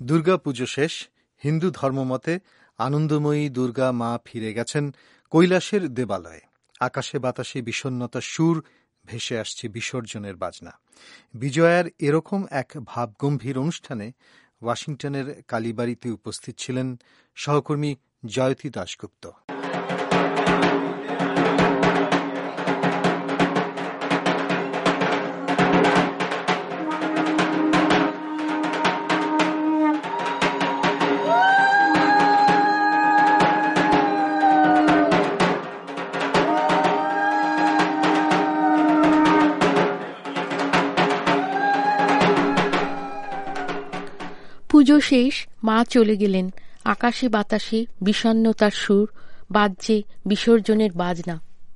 দুর্গাপুজো শেষ। হিন্দু ধর্মমতে আনন্দময়ী দুর্গা মা ফিরে গেছেন কৈলাসের দেবালয়ে। আকাশে বাতাসে বিষণ্ণতার সুর, ভেসে আসছে বিসর্জনের বাজনা। বিজয়ার এরকম এক ভাবগম্ভীর অনুষ্ঠানে ওয়াশিংটনের কালীবাড়িতে উপস্থিত ছিলেন সহকর্মী জয়তী দাশগুপ্ত। পুজো শেষ, মা চলে গেলেন। আকাশে বাতাসে বিষণ্ণতার সুর, বাজছে বিসর্জনের বাজনা।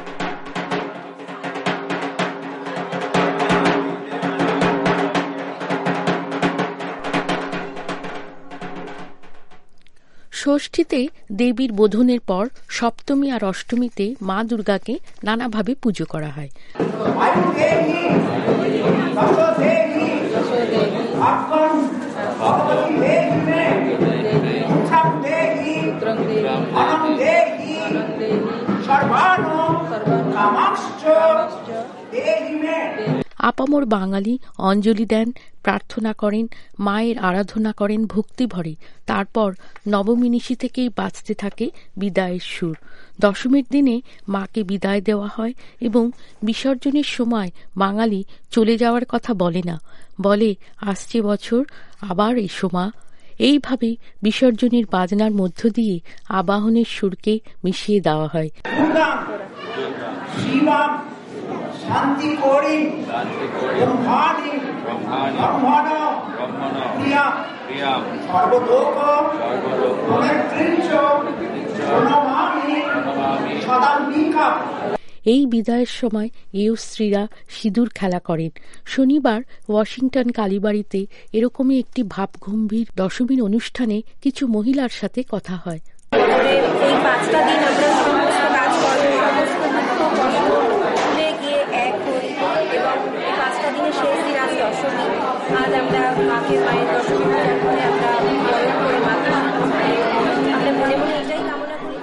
ষষ্ঠীতে দেবীর বোধনের পর সপ্তমী আর অষ্টমীতে মা দুর্গাকে নানাভাবে পুজো করা হয়। আপামর বাঙালি অঞ্জলি দেন, প্রার্থনা করেন, মায়ের আরাধনা করেন ভক্তি ভরে। তারপর নবমী নিশি থেকেই বাজতে থাকে বিদায়ের সুর। দশমীর দিনে মাকে বিদায় দেওয়া হয় এবং বিসর্জনের সময় বাঙালি চলে যাওয়ার কথা বলে না, বলে আসছে বছর আবার এসো মা। এইভাবে বিসর্জনের বাজনার মধ্য দিয়ে আবাহনের সুরকে মিশিয়ে দেওয়া হয়। শান্তি করি ব্রহ্মাণি ব্রহ্মণ প্রিয়াম সর্বলোক মৈত্রীঞ্চ প্রণমামি সদাম্বিকা। এই বিদায়ের সময় এও স্ত্রীরা সিঁদুর খেলা করেন। শনিবার ওয়াশিংটন কালীবাড়িতে এরকমই একটি ভাবগম্ভীর দশমীর অনুষ্ঠানে কিছু মহিলার সাথে কথা হয়। এই 5টা দিন আমরা সমস্ত কাজকর্ম, সমস্ত দুঃখ কষ্ট ভুলে গিয়ে এক হই এবং এই 5টা দিনের শেষ দিন আজ দশমী। আজ আমরা মায়ের দশমী পূজা করে আমরা বরণ করে মাকে আমরা মনে মনে এটাই কামনা করি।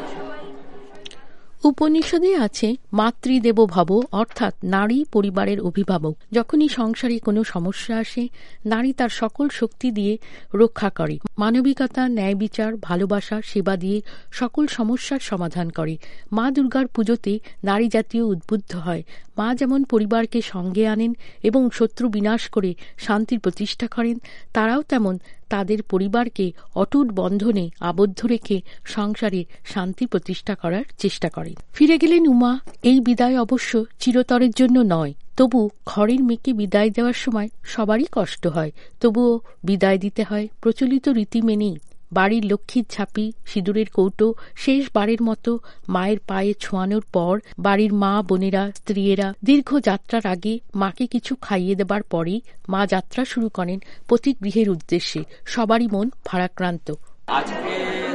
উপনিষদে আছে মাতৃদেবো ভব, অর্থাৎ নারী পরিবারের অভিভাবক। যখনই সংসারে কোনো সমস্যা আসে, নারী তার সকল শক্তি দিয়ে রক্ষা করে। মানবিকতা, ন্যায় বিচার, ভালোবাসা, সেবা দিয়ে সকল সমস্যার সমাধান করে। মা দুর্গার পুজোতে নারী জাতীয় উদ্বুদ্ধ হয়। মা যেমন পরিবারকে সঙ্গে আনেন এবং শত্রু বিনাশ করে শান্তির প্রতিষ্ঠা করেন, তারাও তেমন তাদের পরিবারকে অটুট বন্ধনে আবদ্ধ রেখে সংসারে শান্তি প্রতিষ্ঠা করার চেষ্টা করেন। ফিরে গেলেন উমা। এই বিদায় অবশ্য চিরতরের জন্য নয়। তবু ঘরের মেয়েকে বিদায় দেওয়ার সময় সবারই কষ্ট হয়। তবুও বিদায় দিতে হয় প্রচলিত রীতি মেনেই। বাড়ির লক্ষ্মীর ঝাঁপি, সিঁদুরের কৌটো শেষবারের মতো মায়ের পায়ে ছোঁয়ানোর পর বাড়ির মা বোনেরা, স্ত্রীয়েরা দীর্ঘ যাত্রার আগে মাকে কিছু খাইয়ে দেবার পরেই মা যাত্রা শুরু করেন পতিগৃহের উদ্দেশ্যে। সবারই মন ভারাক্রান্ত। আজকে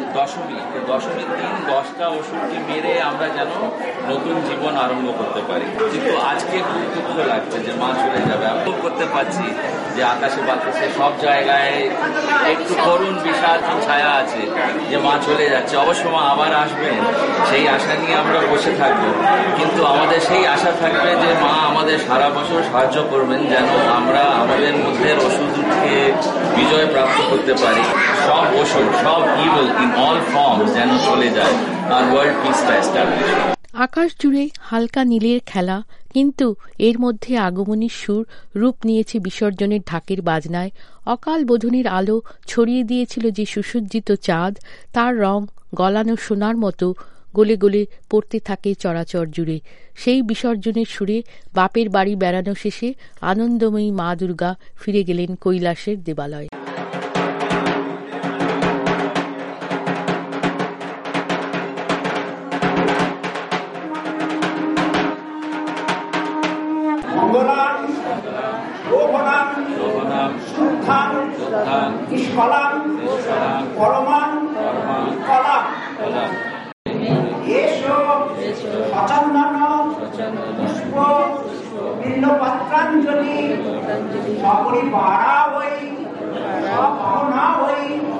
দশমীর দিন 10টা অসুরকে মেরে আমরা যেন নতুন জীবন আরম্ভ করতে পারি। কিন্তু আজকে খুব দুঃখ লাগছে যে মা চলে যাবে। আমি করতে পারছি যে আকাশে বাতাসে সব জায়গায় একটু করুণ বিষাদ ছায়া আছে যে মা চলে যাচ্ছে। অবশ্য মা আবার আসবেন, সেই আশা নিয়ে আমরা বসে থাকবো। কিন্তু আমাদের সেই আশা থাকবে যে মা আমাদের সারা বছর সাহায্য করবেন, যেন আমরা আমাদের মধ্যে অসুরকে বিজয় প্রাপ্ত করতে পারি। সব অসুর, সব ইভিল ইন অল ফর্মস যেন চলে যায়, আর ওয়ার্ল্ড পিসটা এস্টাবলিশ। আকাশ জুড়ে হালকা নীলের খেলা, কিন্তু এর মধ্যে আগমনীর সুর রূপ নিয়েছে বিসর্জনের ঢাকের বাজনায়। অকাল বোধনের আলো ছড়িয়ে দিয়েছিল যে সুসজ্জিত চাঁদ, তার রং গলানো সোনার মতো গলে গলে পড়তে থাকে চরাচর জুড়ে। সেই বিসর্জনের সুরে বাপের বাড়ি বেড়ানো শেষে আনন্দময়ী মা দুর্গা ফিরে গেলেন কৈলাসের দেবালয়ে। সপরিবারা হই, সপনা হই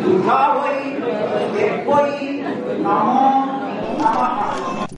দুর্গা বৈ দেব বৈ নমঃ নমঃ।